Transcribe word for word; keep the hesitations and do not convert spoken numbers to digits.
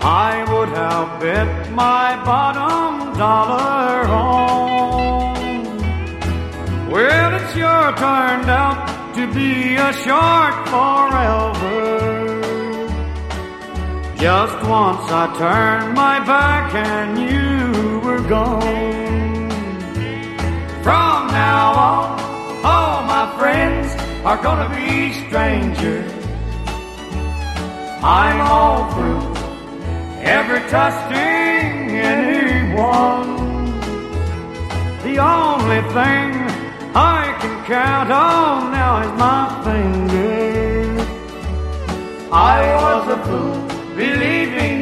I would have bet my bottom dollar on. Well, it sure turned out to be a short forever. Just once I turned my back and you were gone. From now on, all my friends are gonna be strangers. I'm all through ever trusting anyone. The only thing I can count on now is my fingers. I was a fool believing